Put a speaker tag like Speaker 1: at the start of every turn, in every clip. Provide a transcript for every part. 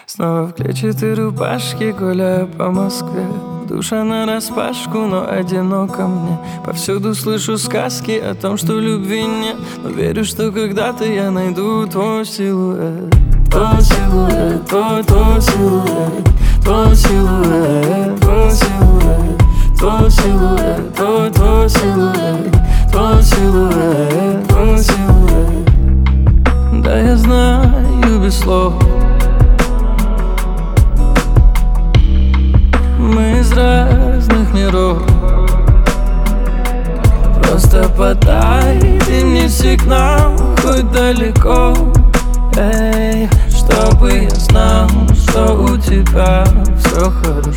Speaker 1: Снова в клетчатой рубашке гуляю по Москве. Душа нараспашку, но одиноко мне. Повсюду слышу сказки о том, что любви нет, но верю, что когда-то я найду твой силуэт. Твой силуэт, твой силуэт, твой силуэт, твой силуэт, твой силуэт, твой силуэт, твой силуэт, твой силуэт. Да, я знаю без слов. Мы из разных миров. Просто подай ты мне сигнал, хоть далеко, эй, чтобы я знал, что у тебя все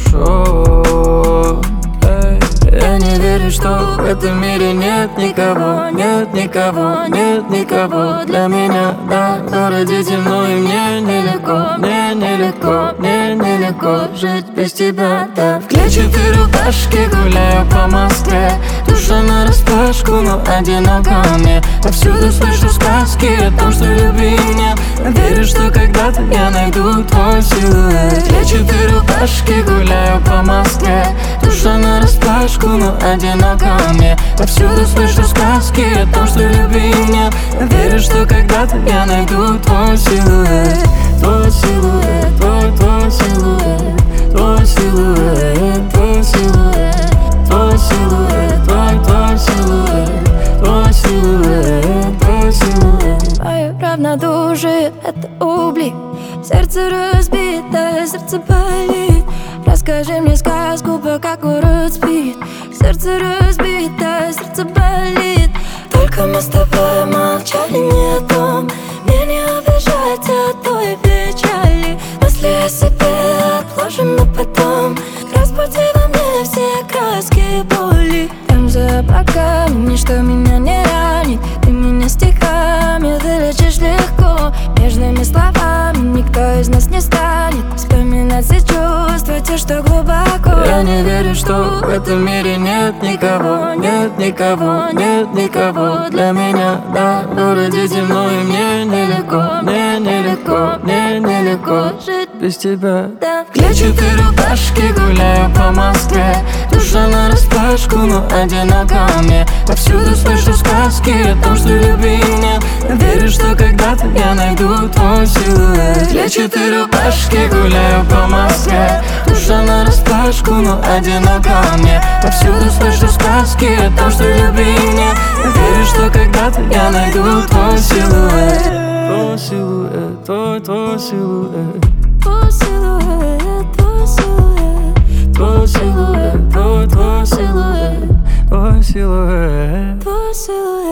Speaker 1: хорошо, эй. Я не верю, что в этом мире нет никого, нет никого, нет никого для меня. Да, в городе темно и мне нелегко, мне нелегко, мне нелегко жить без тебя, да. В клетчатой рубашке гуляю по Москве. Душа нараспашку, но одиноко мне. Повсюду слышу сказки о том, что любви нет. Верю, что когда-то я найду твой силуэт. В клетчатой рубашке гуляю по Москве. Душа нараспашку, но одиноко мне. Повсюду слышу сказки о том, что любви нет. Верю, что когда-то я найду твой силуэт. Твой силуэт, твой силуэт, твой силуэт, твой силуэт, твой силуэт, твой силуэт, твой силуэт, твой силуэт.
Speaker 2: Мое равнодушие — это угли. Сердце разбитое, сердце болит. Расскажи мне сказку, пока город спит. Сердце разбитое, сердце болит. Только мы с тобой молчали не о том. Мне не обижать от той печали. Мысли о себе отложим на потом. Разбуди во мне все краски боли. Там за облаками ничто меня не ранит. Ты меня стихами вылечишь легко. Нежными словами никто из нас не станет вспоминать все чувства, те, что глубоко.
Speaker 1: Я не верю, что в этом мире нет никого, нет никого, нет никого для меня. Да, в городе темно и мне нелегко, мне нелегко, мне нелегко жить без тебя.
Speaker 2: Да.
Speaker 1: В клетчатой рубашке гуляю по Москве. Душа нараспашку, но одиноко мне. Повсюду слышу сказки о том, что любви нет. Верю, что когда-то я найду твой силуэт. В клетчатой рубашке гуляю по Москве. Душа нараспашку, но одиноко мне. Повсюду слышу сказки о том, что любви нет. Верю, что когда-то я найду твой силуэт. Твой силуэт, твой силуэт.
Speaker 2: Твой силуэт, твой силуэт,
Speaker 1: Твой силуэт, твой силуэт, твой силуэт.
Speaker 2: твой силуэт.